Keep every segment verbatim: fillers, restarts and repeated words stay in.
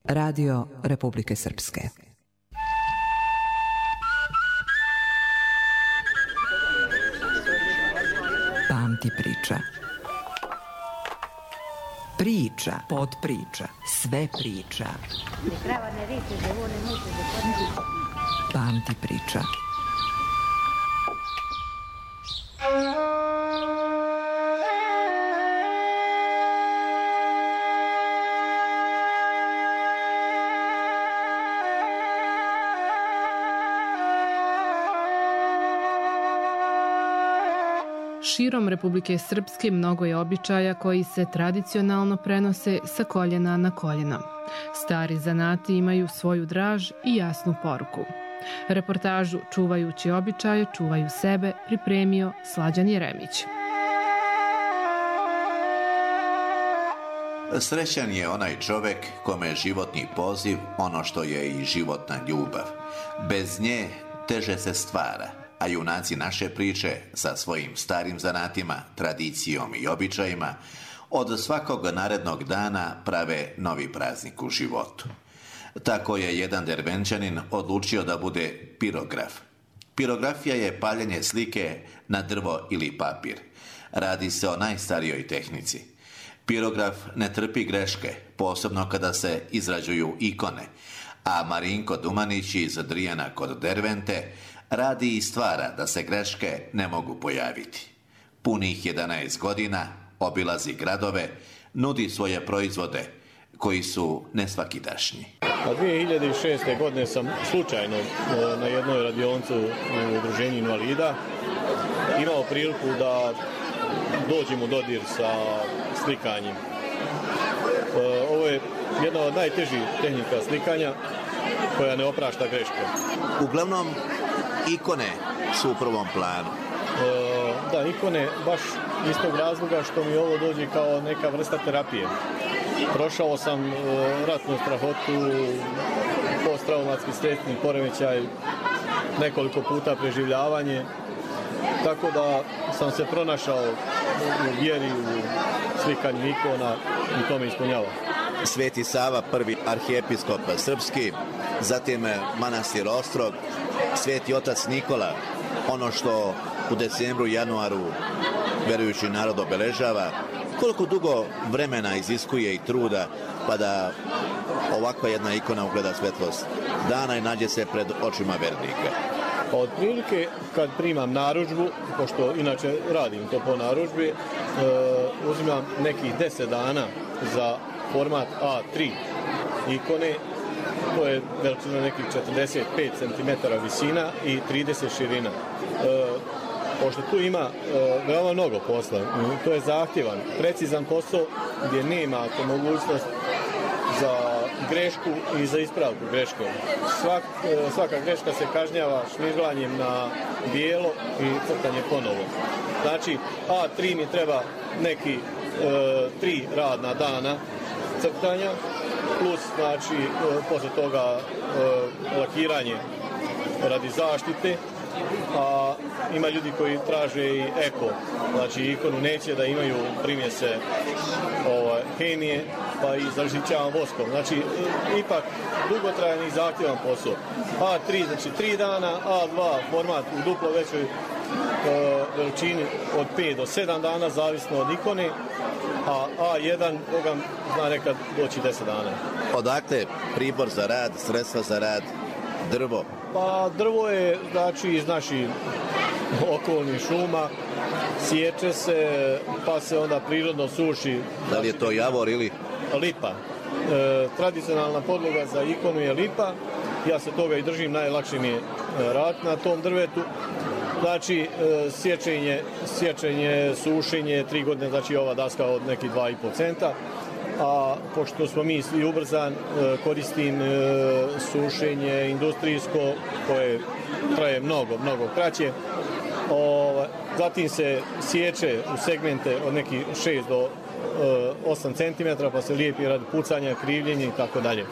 Radio Republike Srpske. Pamti priča. Priča, podpriča, sve priča. Pamti priča. Širom Republike Srpske mnogo je običaja koji se tradicionalno prenose sa koljena na koljeno. Stari zanati imaju svoju draž i jasnu poruku. Reportažu Čuvajući običaje, čuvaju sebe pripremio Slađan Jeremić. Srećan je onaj čovjek kome je životni poziv ono što je i životna ljubav. Bez nje teže se stvara, a junaci naše priče sa svojim starim zanatima, tradicijom i običajima od svakog narednog dana prave novi praznik u životu. Tako je jedan Dervenčanin odlučio da bude pirograf. Pirografija je paljenje slike na drvo ili papir. Radi se o najstarijoj tehnici. Pirograf ne trpi greške, posebno kada se izrađuju ikone, a Marinko Dumanić iz Drijana kod Dervente radi i stvara da se greške ne mogu pojaviti. Punih jedanaest godina obilazi gradove, nudi svoje proizvode koji su nesvakidašnji. A dvije hiljade šeste. godine sam slučajno na jednoj radionici u Udruženju invalida imao priliku da dođem u dodir sa slikanjem. Ovo je jedna od najtežih tehnika slikanja koja ne oprašta greške. Uglavnom, ikone su u prvom planu. E, da, ikone baš iz tog razloga što mi ovo dođe kao neka vrsta terapije. Prošao sam e, ratnu strahotu, posttraumatski stresni poremećaj, nekoliko puta preživljavanje, tako da sam se pronašao u vjeri, u slikanju ikona i to me ispunjava. Sveti Sava, prvi arhijepiskop srpski, zatim manastir Ostrog, Sveti otac Nikola, ono što u decembru i januaru verujući narod obeležava. Koliko dugo vremena iziskuje i truda pa da ovakva jedna ikona ugleda svetlost dana i nađe se pred očima vernika? Od prilike kad primam narudžbu, pošto inače radim to po narudžbi, e, uzimam nekih deset dana za format A tri ikone, to je veličina nekih četrdeset pet centimetara visina i trideset širina. E, pošto tu ima e, veoma mnogo posla, to je zahtjevan, precizan posao gdje nema mogućnost za grešku i za ispravku greške. Svak, e, svaka greška se kažnjava šmirglanjem na bijelo i crtanje ponovo. Znači, A tri mi treba neki e, tri radna dana crtanja, plus znači e, posle toga e, lakiranje radi zaštite, a ima ljudi koji traže i eko, znači ikonu neće da imaju primjese ovaj, hemije, pa i zaštićavam voskom. Znači, ipak dugotrajan i zahtjevan posao. A tri, znači tri dana, A dva format u duplo većoj e, veličini od pet do sedam dana, zavisno od ikone, a A jedan, koga zna nekad doći deset dana. Odakle pribor za rad, sredstva za rad, drvo? Pa drvo je, znači, iz naših okolnih šuma, sječe se, pa se onda prirodno suši. Da li je to javor ili? Lipa. E, tradicionalna podloga za ikonu je lipa. Ja se toga i držim, najlakše mi je raditi na tom drvetu. Znači, e, sječenje, sječenje, sušenje, tri godine, znači ova daska od nekih dva i po centa. A pošto smo mi svi ubrzan, koristim sušenje industrijsko koje traje mnogo, mnogo kraće. Zatim se sječe u segmente od nekih šest do osam centimetara pa se lijepi radi pucanja, krivljenja i tako dalje.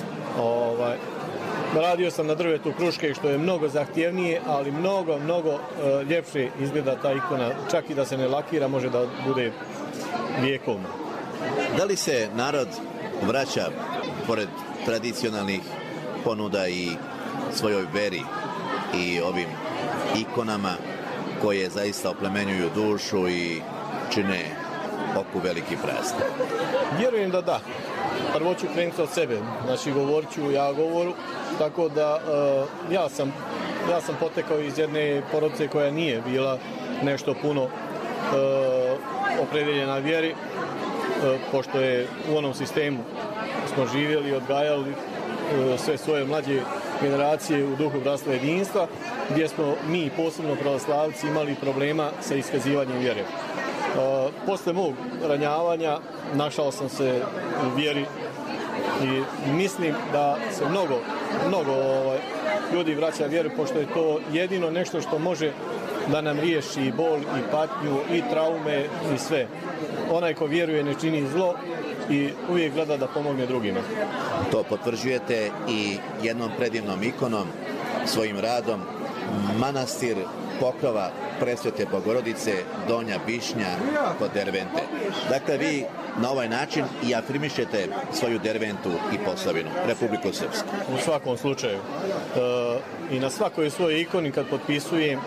Radio sam na drvetu kruške što je mnogo zahtjevnije, ali mnogo, mnogo ljepše izgleda ta ikona. Čak i da se ne lakira može da bude vjekovna. Da li se narod vraća, pored tradicionalnih ponuda i svojoj veri i ovim ikonama koje zaista oplemenjuju dušu i čine oku veliki praznik? Vjerujem da da. Prvo ću krenuti od sebe, znači govorit ću ja govoru, tako da uh, ja sam ja sam potekao iz jedne porodice koja nije bila nešto puno uh, opredeljena vjeri, uh, pošto je u onom sistemu smo živjeli, odgajali uh, sve svoje mlađe generacije u duhu bratstva jedinstva, gdje smo mi, posebno pravoslavci, imali problema sa iskazivanjem vjere. Uh, posle mog ranjavanja našao sam se u vjeri i mislim da se mnogo, mnogo ovaj, ljudi vraća vjeru, pošto je to jedino nešto što može da nam riješi i bol, i patnju, i traume, i sve. Onaj ko vjeruje ne čini zlo i uvijek gleda da pomogne drugima. To potvrđujete i jednom predivnom ikonom, svojim radom, manastir Pokrova Presvete Bogorodice, Donja Bišnja kod Dervente. Dakle, vi na ovaj način i afirmišete svoju Derventu i Posavinu, Republiku Srpsku. U svakom slučaju. E, I na svakoj svojoj ikoni kad potpisujem e,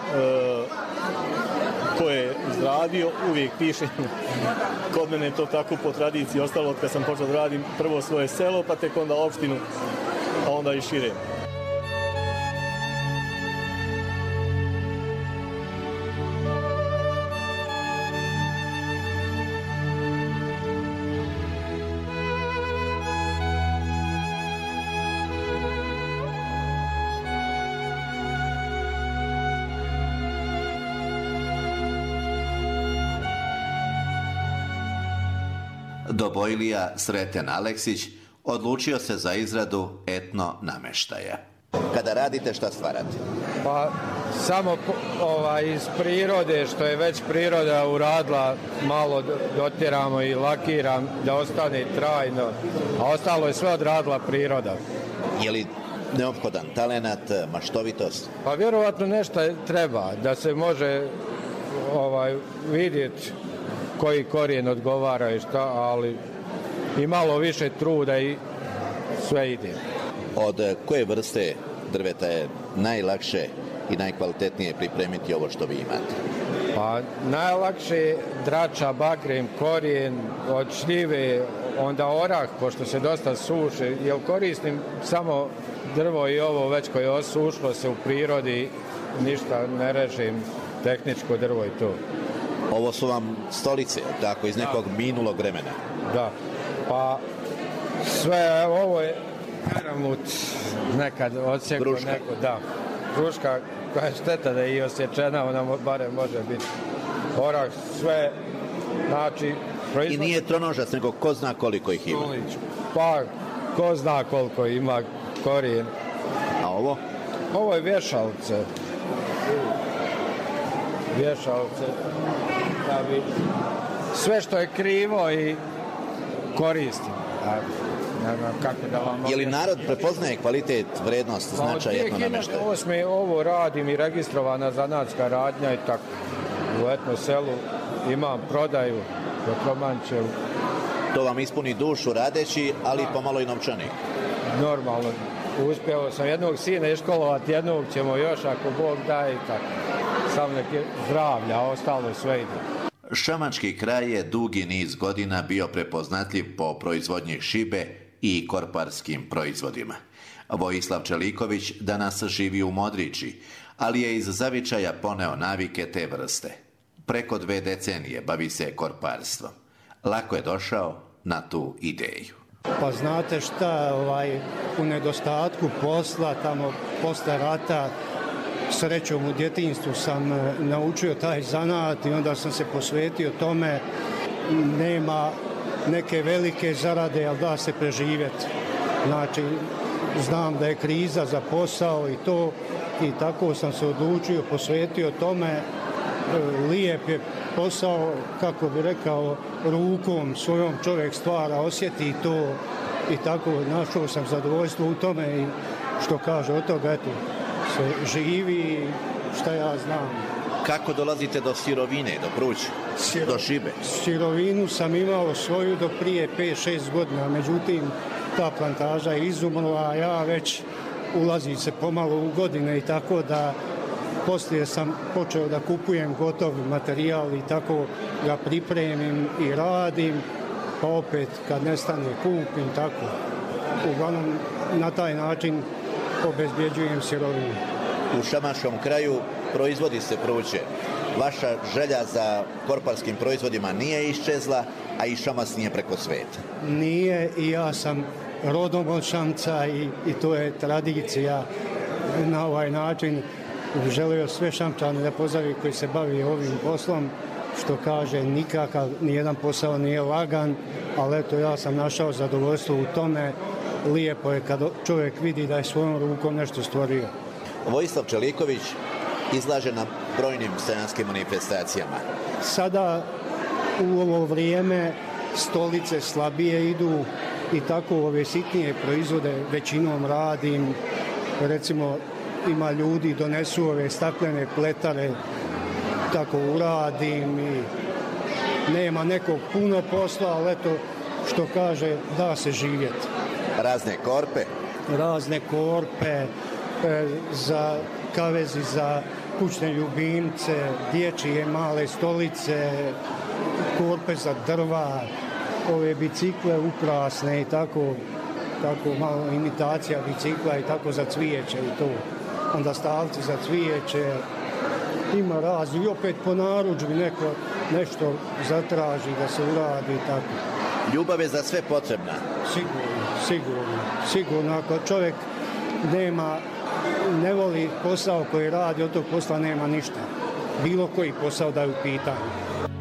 ko je izradio, uvijek pišem. Kod mene je to tako po tradiciji ostalo od kad sam počeo da radim prvo svoje selo, pa tek onda opštinu, a onda i šire. Dobojlija Sreten Aleksić odlučio se za izradu etno namještaja. Kada radite, šta stvarate? Pa samo ovaj, iz prirode, što je već priroda uradila, malo dotjeramo i lakiram da ostane trajno, a ostalo je sve odradila priroda. Je li neophodan talenat, maštovitost? Pa vjerovatno nešto treba, da se može ovaj, vidjeti koji korijen odgovara i šta, ali i malo više truda i sve ide. Od koje vrste drveta je najlakše i najkvalitetnije pripremiti ovo što vi imate? Pa najlakše je drača, bakrem, korijen, od šljive, onda orah, pošto se dosta suši, jer koristim samo drvo i ovo već koje je osušlo se u prirodi, ništa ne režim, tehničko drvo i to. Ovo su vam stolice, tako, iz nekog da. minulog vremena. Da, pa sve ovo je keramut nekad odsjeklo neko, da. Kruška koja je šteta da je i osječena, ona barem može biti. Orah, sve, znači... Proizvod... I nije tronožac, nego ko zna koliko ih ima? Pa, ko zna koliko ima korijen. A ovo? Ovo je vješalce. Vješalce. Da bi sve što je krivo i koristim. Ne znam kako da vam... Je li narod prepoznaje kvalitet, vrednost, značaj etno namještaja? Od hiljadu devetsto osme ovo radim i registrovana zanatska radnja i tako. U etno selu imam prodaju kod Romančevu. To vam ispuni dušu radeći, ali pomalo i novčanik. Normalno. Uspjeo sam jednog sina iškolovati, jednog ćemo još ako Bog daje i tako. Samo neke zdravlja, a ostalo sve ide. Šamački kraj je dugi niz godina bio prepoznatljiv po proizvodnji šibe i korparskim proizvodima. Vojislav Čeliković danas živi u Modriči, ali je iz zavičaja poneo navike te vrste. Preko dve decenije bavi se korparstvom. Lako je došao na tu ideju. Pa znate šta, ovaj, u nedostatku posla, tamo posle rata, srećom u djetinjstvu sam naučio taj zanat i onda sam se posvetio tome. Nema neke velike zarade, ali da se preživjeti. Znači, znam da je kriza za posao i to, i tako sam se odlučio, posvetio tome. Lijep je posao, kako bi rekao, rukom svojom čovjek stvara, osjeti to i tako našao sam zadovoljstvo u tome i što kaže od toga, eto, se živi, šta ja znam. Kako dolazite do sirovine, do pruća, do šibe? Sirovinu sam imao svoju do prije pet šest godina, međutim ta plantaža je izumrla, a ja već ulazim se pomalo u godine i tako da poslije sam počeo da kupujem gotov materijal i tako ga pripremim i radim, pa opet kad nestane kupim, tako. Uglavnom na taj način obezbjeđujem sirovinu. U šamaškom kraju proizvodi se pruće. Vaša želja za korparskim proizvodima nije iščezla, a i Šamac nije preko sveta. Nije, i ja sam rodom od Šamca i, i to je tradicija. Na ovaj način želio sve Šamčane da pozdravi koji se bavi ovim poslom, što kaže nikakav, nijedan posao nije lagan, ali eto ja sam našao zadovoljstvo u tome. Lijepo je kad čovjek vidi da je svojom rukom nešto stvorio. Vojislav Čeliković izlaže na brojnim stranačkim manifestacijama. Sada u ovo vrijeme stolice slabije idu i tako ove sitnije proizvode većinom radim. Recimo ima ljudi donesu ove staklene pletare, tako uradim i nema nekog puno posla, ali eto što kaže da se živjeti. Razne korpe? Razne korpe, za kavezi za kućne ljubimce, dječje male stolice, korpe za drva, ove bicikle ukrasne i tako, tako malo imitacija bicikla i tako za cvijeće i to. Onda stavci za cvijeće, ima razni i opet po narudžbi neko nešto zatraži da se uradi i tako. Ljubav je za sve potrebna. Sigurno, sigurno, sigurno. Ako čovjek nema, ne voli posao koji radi, od tog posla nema ništa. Bilo koji posao da je u pitanju.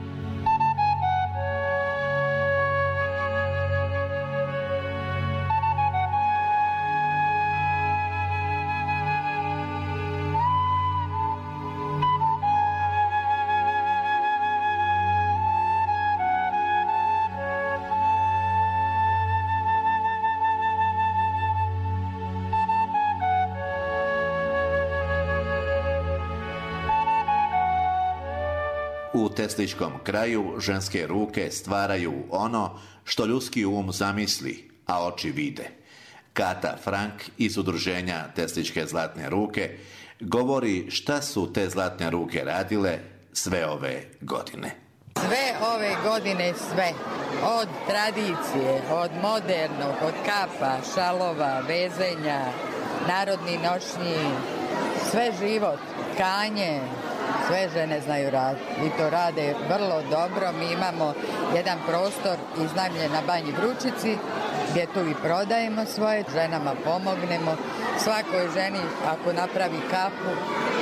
U Tesličkom kraju ženske ruke stvaraju ono što ljudski um zamisli, a oči vide. Kata Frank iz udruženja Tesličke zlatne ruke govori šta su te zlatne ruke radile sve ove godine. Sve ove godine sve. Od tradicije, od modernog, od kapa, šalova, vezenja, narodni nošnji, sve život, tkanje, sve žene znaju raditi i to rade vrlo dobro. Mi imamo jedan prostor iznajmljen na Banji Vručici gdje tu i prodajemo svoje, ženama pomognemo. Svakoj ženi ako napravi kapu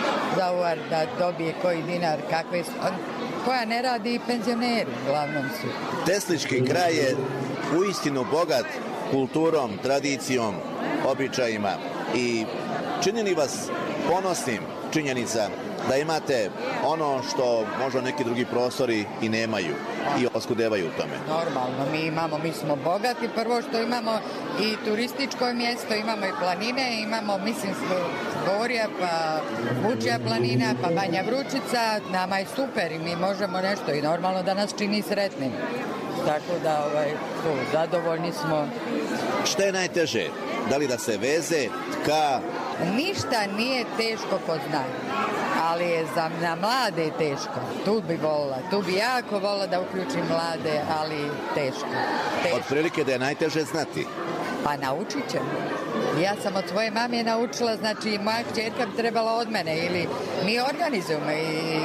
za uvar da dobije koji dinar, kakve su, koja ne radi i penzioneri uglavnom su. Teslički kraj je uistinu bogat kulturom, tradicijom, običajima i čini li vas ponosnim činjenica da imate ono što možda neki drugi prostori i nemaju i oskudevaju u tome? Normalno, mi imamo, mi smo bogati, prvo što imamo i turističko mjesto, imamo i planine, imamo, mislim, Gorija, pa Vučja planina, pa Banja Vručica, nama je super i mi možemo nešto i normalno da nas čini sretnim. Tako da, ovaj, tu, zadovoljni smo. Šta je najteže? Da li da se veze, tka? Ništa nije teško ko zna, ali je za na mlade teško. Tu bi volila, tu bi jako volila da uključim mlade, ali teško. teško. Od prilike da je najteže znati? Pa naučit ćemo. Ja sam od svoje mame naučila, znači moja kćerka bi trebala od mene ili mi organizujemo i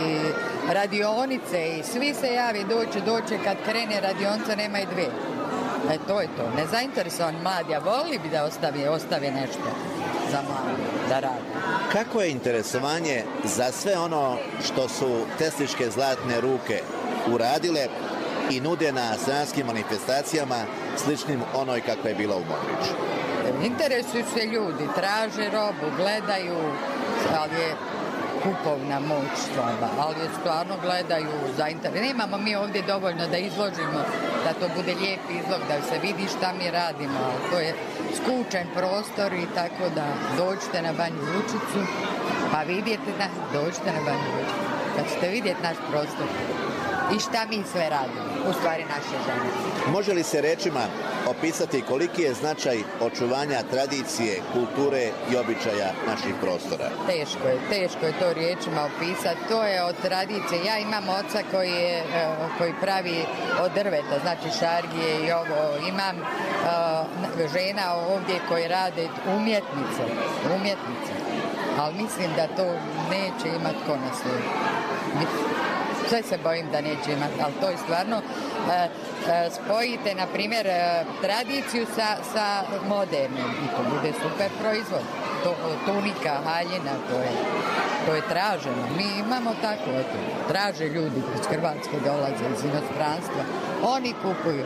radionice i svi se javi, doće, doće, kad krene radionica nema i dve. E, to je to. Nezainteresovan mladi, a volili bi da ostavi, ostavi nešto za mladi, da radi. Kako je interesovanje za sve ono što su Tesličke zlatne ruke uradile i nude na stranačkim manifestacijama sličnim onoj kakva je bila u Mogriču? Interesuju se ljudi, traže robu, gledaju, ali je kupovna moć slaba, ali je stvarno gledaju zainteresovani. Nemamo mi ovdje dovoljno da izložimo, da to bude lijep izlog, da se vidi šta mi radimo, ali to je skučen prostor i tako da dođite na Banju Vručicu, pa vidite da dođite na Banju Vručicu. kad ćete vidjeti naš prostor i šta mi sve radimo, u stvari naše žene. Može li se rečima opisati koliki je značaj očuvanja tradicije, kulture i običaja naših prostora? Teško je, teško je to riječima opisati. To je od tradicije. Ja imam oca koji, je, koji pravi od drveta, znači šargije i ovo. Imam uh, žena ovdje koji rade umjetnice, umjetnice. Ali mislim da to neće imati ko na svoju. Sve se bojim da neće imati, ali to je stvarno e, e, spojite, na primjer, e, tradiciju sa, sa modernim i to bude super proizvod. To, tunika, haljina, to je, to je traženo. Mi imamo tako, eto, traže ljudi iz Hrvatske, dolaze iz inostranstva. Oni kupuju.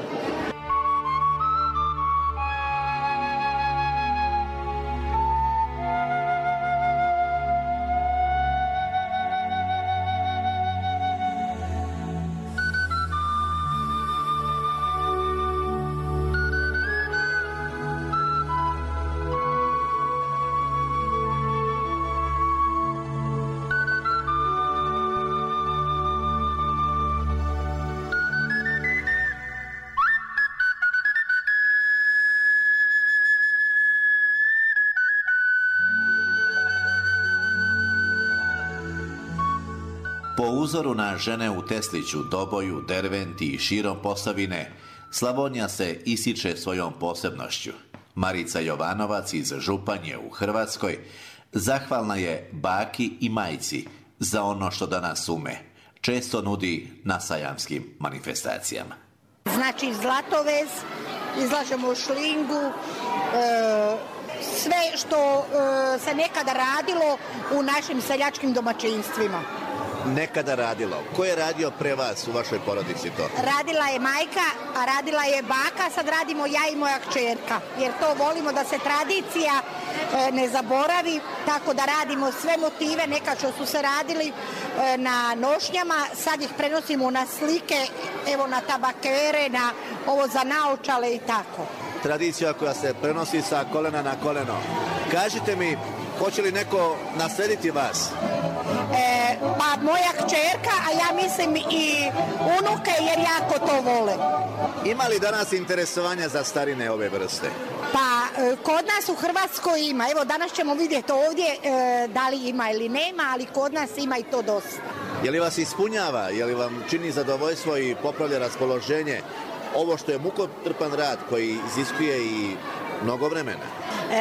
Po uzoru na žene u Tesliću, Doboju, Derventi i širom Posavine, Slavonija se ističe svojom posebnošću. Marica Jovanovac iz Županje u Hrvatskoj zahvalna je baki i majci za ono što danas ume. Često nudi na sajamskim manifestacijama. Znači zlatovez, izlažemo šlingu, e, sve što e, se nekada radilo u našim seljačkim domaćinstvima. Nekada radilo. Ko je radio pre vas u vašoj porodici to? Radila je majka, a radila je baka, sad radimo ja i moja kćerka. Jer to volimo da se tradicija e, ne zaboravi, tako da radimo sve motive, neka što su se radili e, na nošnjama, sad ih prenosimo na slike, evo na tabakere, na ovo za naočale i tako. Tradicija koja se prenosi sa kolena na koleno. Kažite mi, hoće li neko naslediti vas? E, pa moja kćerka, a ja mislim i unuke jer jako to vole. Ima li danas interesovanja za starine ove vrste? Pa e, kod nas u Hrvatskoj ima. Evo danas ćemo vidjeti ovdje e, da li ima ili nema, ali kod nas ima i to dosta. Je li vas ispunjava? Je li vam čini zadovoljstvo i popravlja raspoloženje ovo što je mukotrpan rad koji iziskuje i mnogo vremena? E,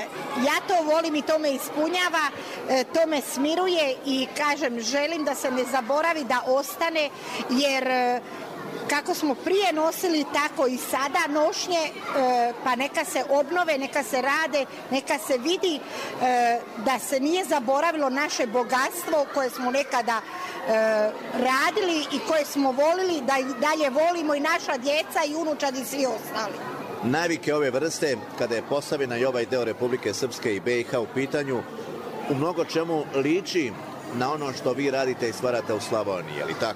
ja to volim i to me ispunjava, e, to me smiruje i kažem, želim da se ne zaboravi, da ostane, jer e, kako smo prije nosili, tako i sada nošnje, e, pa neka se obnove, neka se rade, neka se vidi e, da se nije zaboravilo naše bogatstvo koje smo nekada e, radili i koje smo volili, da i dalje volimo i naša djeca i unučadi i svi ostali. Navike ove vrste, kada je Posavina i ovaj deo Republike Srpske i B i H u pitanju, u mnogo čemu liči na ono što vi radite i stvarate u Slavoniji, je li tako?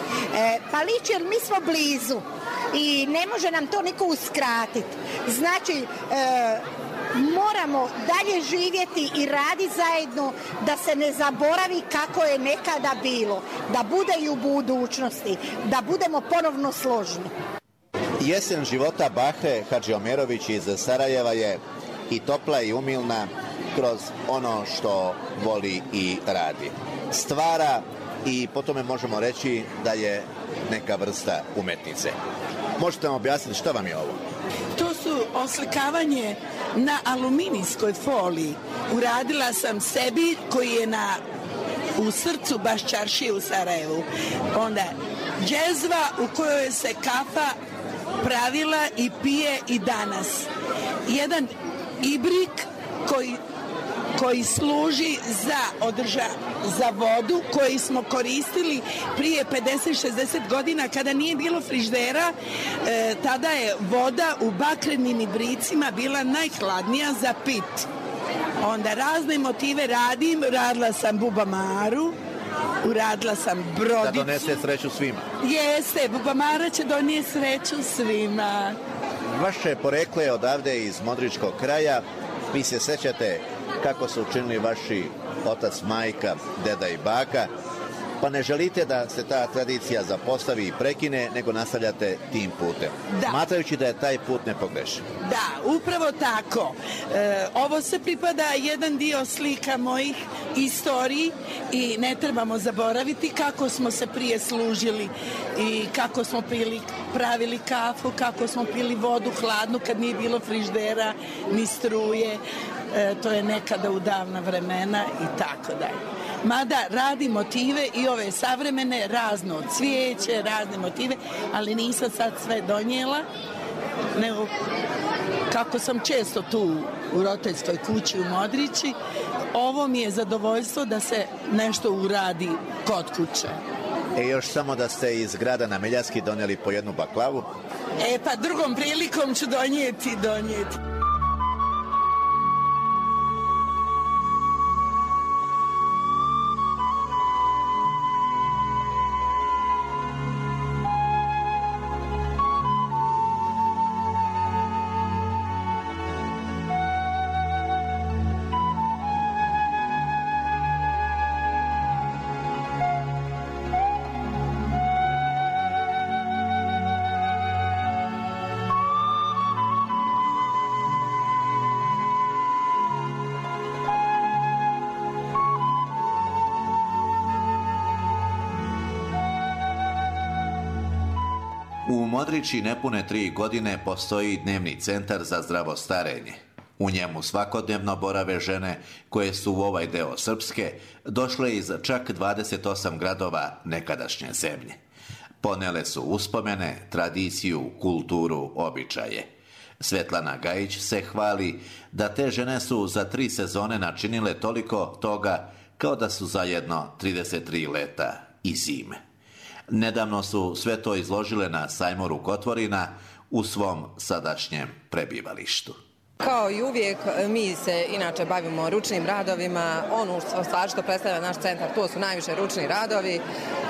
E, pa liči, jer mi smo blizu i ne može nam to niko uskratiti. Znači, e, moramo dalje živjeti i raditi zajedno, da se ne zaboravi kako je nekada bilo, da bude i u budućnosti, da budemo ponovno složni. Jesen života Bahre Hadžiomerović iz Sarajeva je i topla i umilna kroz ono što voli i radi. Stvara i po tome možemo reći da je neka vrsta umetnice. Možete vam objasniti šta vam je ovo? To su oslikavanje na aluminijskoj foliji. Uradila sam sebi koji je na, u srcu baš čaršije u Sarajevu. Onda džezva u kojoj se kafa pravila i pije i danas. Jedan ibrik koji, koji služi za, održa, za vodu, koji smo koristili prije pedeset šezdeset godina kada nije bilo friždera, e, tada je voda u bakrenim ibricima bila najhladnija za pit. Onda razne motive radim, radila sam bubamaru, uradila sam brodicu. Da donese sreću svima. Jeste, bubamara će donijeti sreću svima. Vaše poreklo je odavde iz Modričkog kraja. Vi se sećate kako su učinili vaši otac, majka, deda i baka. pa ne želite da se ta tradicija zapostavi i prekine, nego nastavljate tim putem. Da. Smatrajući da je taj put nepogrešiv. Da, upravo tako. E, ovo se pripada jedan dio slika mojih istoriji i ne trebamo zaboraviti kako smo se prije služili i kako smo pili, pravili kafu, kako smo pili vodu hladnu kad nije bilo frižidera ni struje. E, to je nekada u davna vremena i tako dalje. Mada radi motive i ove savremene, razno cvijeće, razne motive, ali nisam sad sve donijela, nego kako sam često tu u roditeljskoj kući u Modrići, ovo mi je zadovoljstvo da se nešto uradi kod kuće. E još samo da ste iz grada na Meljavski donijeli po jednu baklavu. E pa drugom prilikom ću donijeti, donijeti. U Modrići nepune tri godine postoji dnevni centar za zdravo starenje. U njemu svakodnevno borave žene koje su u ovaj deo Srpske došle iz čak dvadeset osam gradova nekadašnje zemlje. Ponele su uspomene, tradiciju, kulturu, običaje. Svetlana Gajić se hvali da te žene su za tri sezone načinile toliko toga kao da su zajedno trideset tri leta i zime. Nedavno su sve to izložile na sajmu rukotvorina u svom sadašnjem prebivalištu. Kao i uvijek, mi se inače bavimo ručnim radovima. Ono stvar što predstavlja naš centar, to su najviše ručni radovi,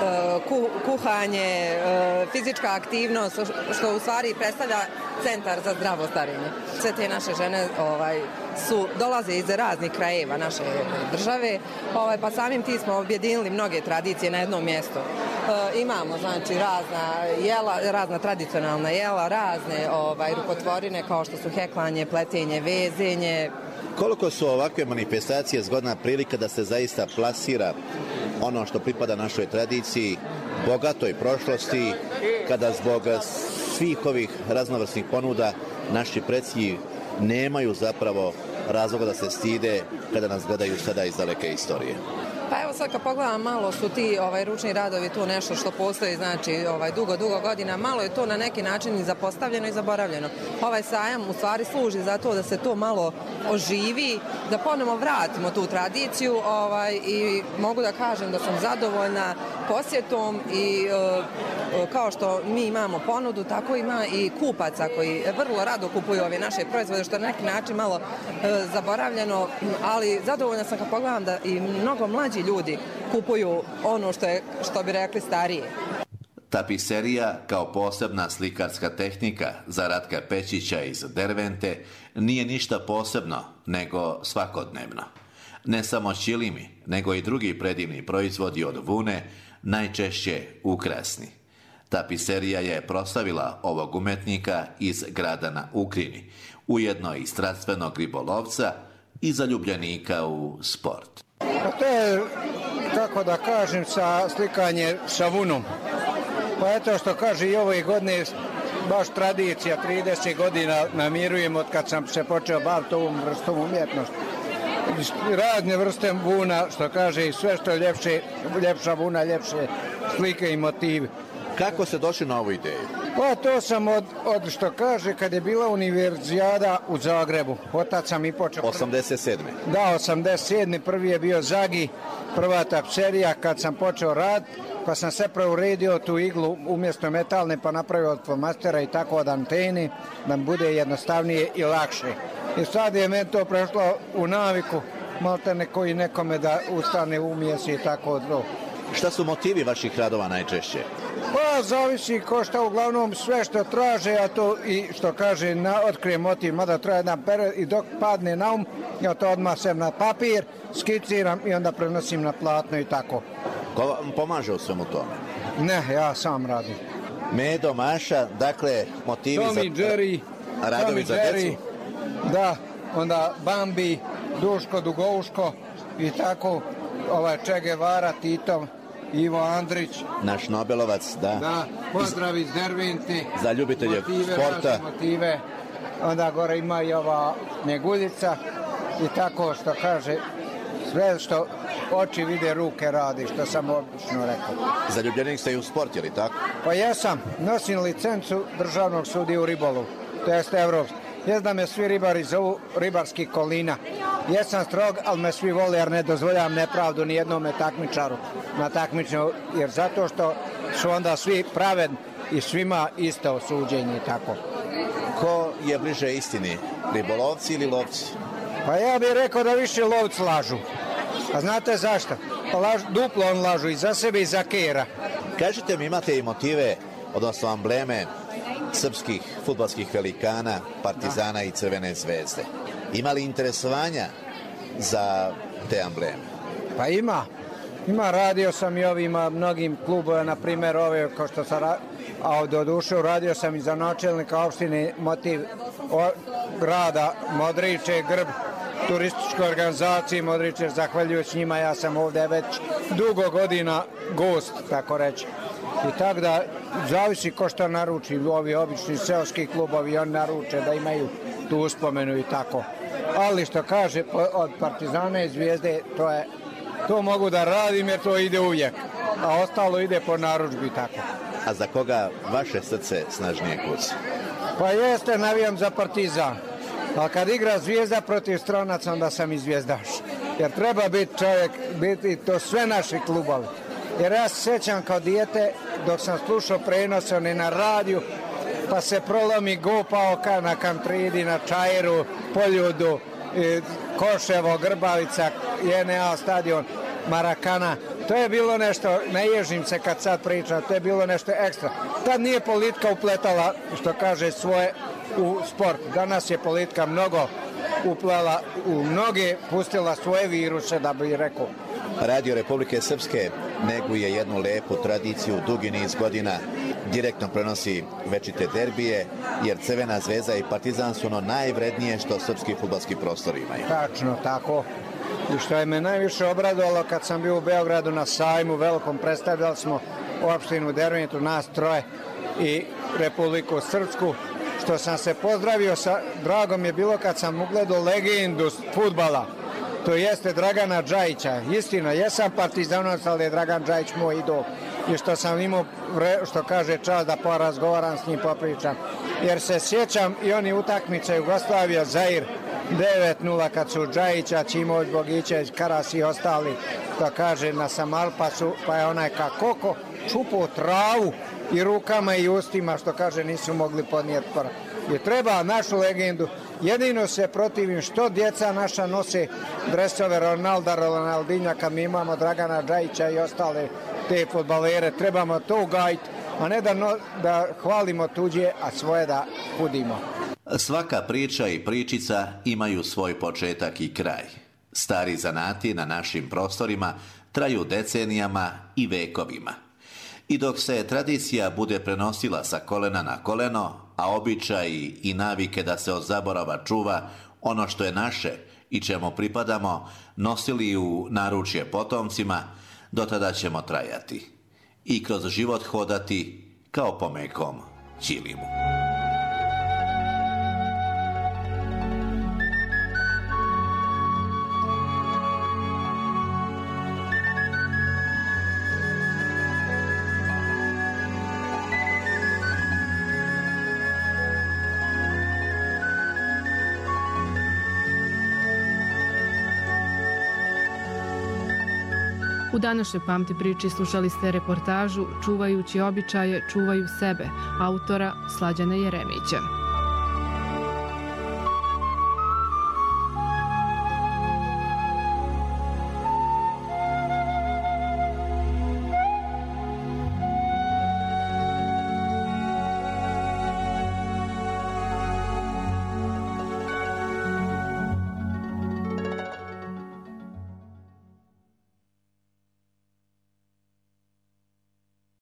kuhanje, fizička aktivnost, što u stvari predstavlja centar za zdravo starenje. Sve te naše žene ovaj, su, dolaze iz raznih krajeva naše države, ovaj, pa samim ti smo objedinili mnoge tradicije na jednom mjestu. E, imamo znači razna jela, razna tradicionalna jela, razne ovaj, rukotvorine kao što su heklanje, pletenje, vezenje. Koliko su ovakve manifestacije zgodna prilika da se zaista plasira ono što pripada našoj tradiciji, bogatoj prošlosti, kada zbog svih ovih raznovrsnih ponuda naši preci nemaju zapravo razloga da se stide kada nas gledaju sada iz daleke istorije. Pa evo sad kad pogledam, malo su ti ovaj, ručni radovi tu nešto što postoji znači ovaj, dugo, dugo godina, malo je to na neki način i zapostavljeno i zaboravljeno. Ovaj sajam u stvari služi za to da se to malo oživi, da ponovno vratimo tu tradiciju ovaj, i mogu da kažem da sam zadovoljna posjetom i e, kao što mi imamo ponudu, tako ima i kupaca koji vrlo rado kupuju ove naše proizvode, što je na neki način malo e, zaboravljeno, ali zadovoljna sam kad pogledam da i mnogo mlađi ljudi kupuju ono što je, što bi rekli, starije. Tapiserija kao posebna slikarska tehnika za Ratka Pećića iz Dervente nije ništa posebno, nego svakodnevno. Ne samo ćilimi, nego i drugi predivni proizvodi od vune, najčešće ukrasni. Tapiserija je proslavila ovog umetnika iz grada na Ukrini, ujedno i strastvenog ribolovca i zaljubljenika u sport. A to je, kako da kažem, sa slikanje sa vunom. Pa eto što kaže i ove godine, baš tradicija, trideset godina namirujem od kad sam se počeo baviti ovom vrstom umjetnosti. Razne vrste vuna, što kaže, i sve što je ljepše, ljepša vuna, ljepše slike i motivi. Kako ste došli na ovu ideju? Pa to sam od, od što kaže, kad je bila univerzijada u Zagrebu. Otac sam i počeo... osamdeset sedme. Da, osamdeset sedme. Prvi je bio Zagi, prva tapiserija kad sam počeo rad, pa sam sve preuredio tu iglu umjesto metalne, pa napravio od flomastera i tako od anteni, da mi bude jednostavnije i lakše. I sad je meni to prešlo u naviku, malte neko i nekome da ustane umjesi i tako to. Šta su motivi vaših radova najčešće? Pa zavisi ko šta, uglavnom sve što traže, a to i što kaže na otkrije motiv, mada traje jedan period i dok padne na um, ja to odmah sem na papir, skiciram i onda prenosim na platno i tako. Ko vam pomaže u svemu tome? Ne, ja sam radim. Medo, Maša, dakle, motivi Tom za... i Jerry, radovi za djecu? Da, onda Bambi, Duško, Dugouško i tako, ovaj Che Guevara, Tito, Ivo Andrić. Naš Nobelovac, da. Da, pozdrav iz Dervente. Za ljubitelje motive, sporta. Motive. Onda gore ima i ova Njeguljica i tako što kaže, sve što oči vide, ruke radi, što sam obično rekao. Zaljubljenik ste i u sport, je li tako? Pa jesam, nosim licencu državnog sudija u ribolovu, to jeste evropski. Jes da me svi ribari zovu ribarski kolina. Jesam strog, ali me svi vole jer ne dozvoljam nepravdu ni jednome takmičaru na takmičenju, jer zato što su onda svi pravedni i svima isto osuđenje i tako. Ko je bliže istini, ribolovci ili lovci? Pa ja bih rekao da više lovci lažu. A znate zašto? Pa laž, duplo on lažu i za sebe i za kera. Kažite mi, imate i motive, odnosno ambleme srpskih fudbalskih velikana, Partizana i Crvene zvezde. Ima li interesovanja za te ambleme? Pa ima. Ima, radio sam i ovima mnogim klubovima, na primjer ove kao što sam, a do duše uradio sam i za načelnika opštine motiv o, grada Modriče, grb turističkoj organizaciji Modriče, zahvaljujući njima ja sam ovdje već dugo godina gost, tako reći. I tako da zavisi ko što naruči, ovi obični seoski klubovi, oni naruče da imaju tu uspomenu i tako. Ali što kaže od Partizana i Zvijezde, to je to mogu da radim jer to ide uvijek, a ostalo ide po narudžbi i tako. A za koga vaše srce snažnije kuca? Pa jeste, navijam za Partizan. Ali kad igra Zvijezda protiv Stronaca, onda sam i zvijezdaš. Jer treba biti čovjek, biti to sve naši klubovi. Jer ja se sjećam kao dijete, dok sam slušao prenos, oni na radiju, pa se prolomi Gopao na Kantridi, na Čajeru, Poljudu, Koševo, Grbavica, J N A stadion, Marakana. To je bilo nešto, ne ježim se kad sad pričam, to je bilo nešto ekstra. Tad nije politika upletala, što kaže, svoje u sport. Danas je politika mnogo uplela u mnoge, pustila svoje viruse, da bi rekao. Radio Republike Srpske neguje jednu lepu tradiciju, dugi niz godina direktno prenosi večite derbije, jer Crvena zvezda i Partizan su ono najvrednije što srpski fudbalski prostor imaju. Tačno, tako. I što je me najviše obradovalo kad sam bio u Beogradu na sajmu velikom, predstavljali smo opštinu Derventu, nas troje i Republiku Srpsku, što sam se pozdravio sa, drago mi je bilo kad sam ugledao legendu fudbala, to jeste Dragana Džajića. Istina, jesam Partizanovac, ali je Dragan Džajić moj idol. I što sam imao, što kaže, čas da porazgovaram s njim, popričam. Jer se sjećam i oni utakmice Jugoslavija, Zair, devet nula kad su Džajića, Čimović, Bogićević, Karas i ostali, to kaže, na Samalpasu, pa je onaj kako čupao travu i rukama i ustima, što kaže, nisu mogli podnijeti korak. I treba našu legendu, jedino se protivim što djeca naša nose dresove Ronalda, Ronaldinja, kad mi imamo Dragana Džajića i ostale te fudbalere, trebamo to ugajiti, a ne da, no, da hvalimo tuđe, a svoje da hudimo. Svaka priča i pričica imaju svoj početak i kraj. Stari zanati na našim prostorima traju decenijama i vekovima. I dok se tradicija bude prenosila sa kolena na koleno, a običaji i navike da se od zaborava čuva ono što je naše i čemu pripadamo nosili u naručje potomcima, do tada ćemo trajati i kroz život hodati kao po mekom ćilimu. U današnjoj Pamti priči slušali ste reportažu Čuvajući običaje, čuvaju sebe, autora Slađana Jeremića.